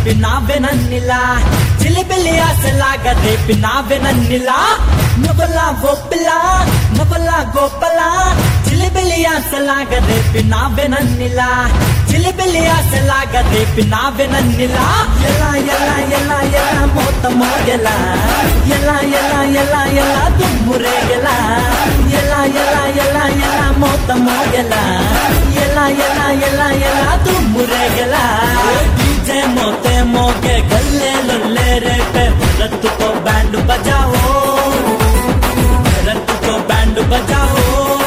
రేపినావే నన్నిలా చిలిపిలి ఆశలాగా రేపినావే నన్నిలా నువ్వలా గోపిలా నువ్వలా గోపలా చిలిపిలి ఆశలాగా రేపినావే నన్నిలా చిలిపిలి ఆశలాగా రేపినావే నన్నిలా ఎలా ఎలా ఎలా ఎలా మోత మోగెలా ఎలా ఎలా ఎలా ఎలా దుమ్మురేగెలా ఎలా ఎలా ఎలా ఎలా మోత మోగెలా ఎలా ఎలా ఎలా ఎలా దుమ్మురేగెలా डीजे मोते मोगे गले लल्ले रे पे रत को बैंड बजाओ रत को बैंड बजाओ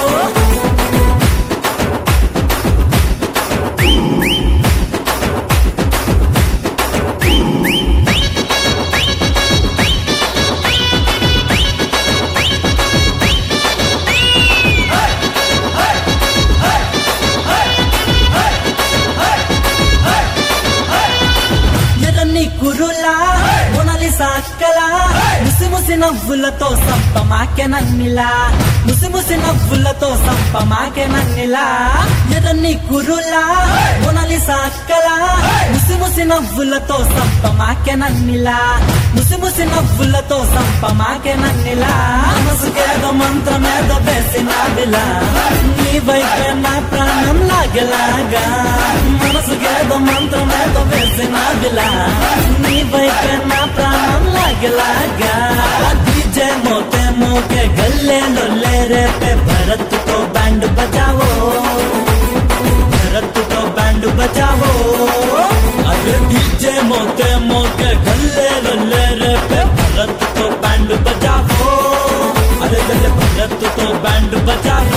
కురులా మొనాలి సాక్కలా ముసి ముసి నవ్వులతో సంపమాకే నన్నిలా ముసి ముసి నవ్వులతో సంపమాకే నన్నిలా ఎర్రని కురులా మొనాలి సాక్కలా ముసి ముసి నవ్వులతో సంపమాకే నన్నిలా ముసి ముసి నవ్వులతో సంపమాకే నన్నిలా మనసుకేదో మంత్రమేదో వేసినావిలా నీ వైపే నా ప్రాణం లాగలాగా మనసుకేదో మంత్రమేదో వేసినావిలా నీ వైపే నా ప్రాణం లాగలాగా डीजे मोते मोके गले लोले रे पे भरत को बैंड बजाओ भरत को बैंड बजाओ अरे डीजे मोते मोके गले लोले रे पे भरत को बैंड बजाओ अरे गले भरत को बैंड बजाओ